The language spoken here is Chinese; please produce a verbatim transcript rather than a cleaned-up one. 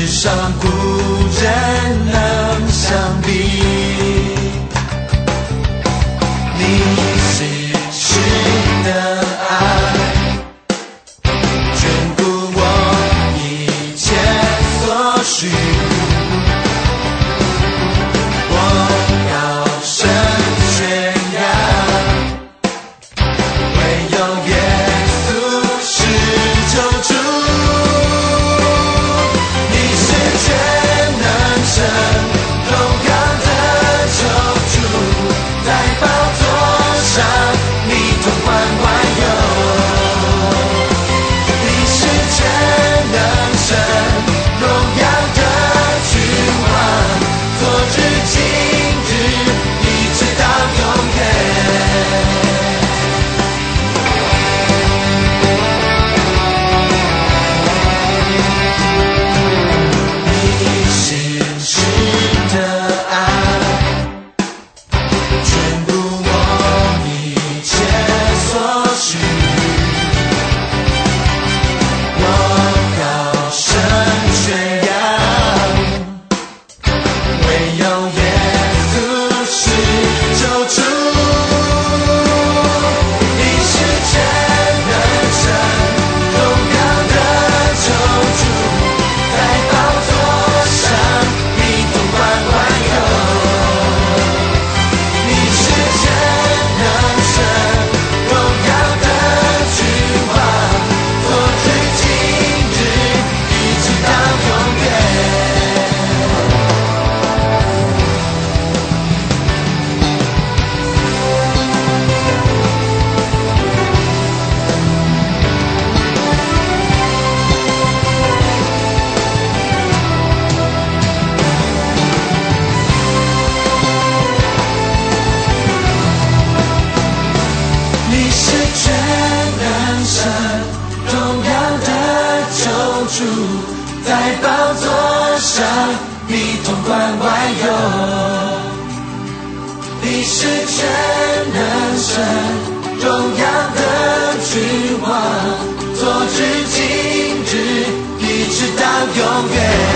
世上无人能相比。你是是的爱，眷顾我一切所需。我要深宣扬，唯有耶稣是救主。你是全能神，荣耀的救主，在宝座上你统管万有。你是全能神，荣耀的君王，昨日今日一直到永远。你是是的爱，眷顾我一切所需。我要深宣扬，唯有耶稣是救主。你是全能神，荣耀的救主，在宝座上你统管万有。你是全能神，荣耀的君王，昨日今日一直到永远。你是全能神，荣耀的救主，在宝座上你统管万有。你是全能神，荣耀的君王，昨日今日一直到永远。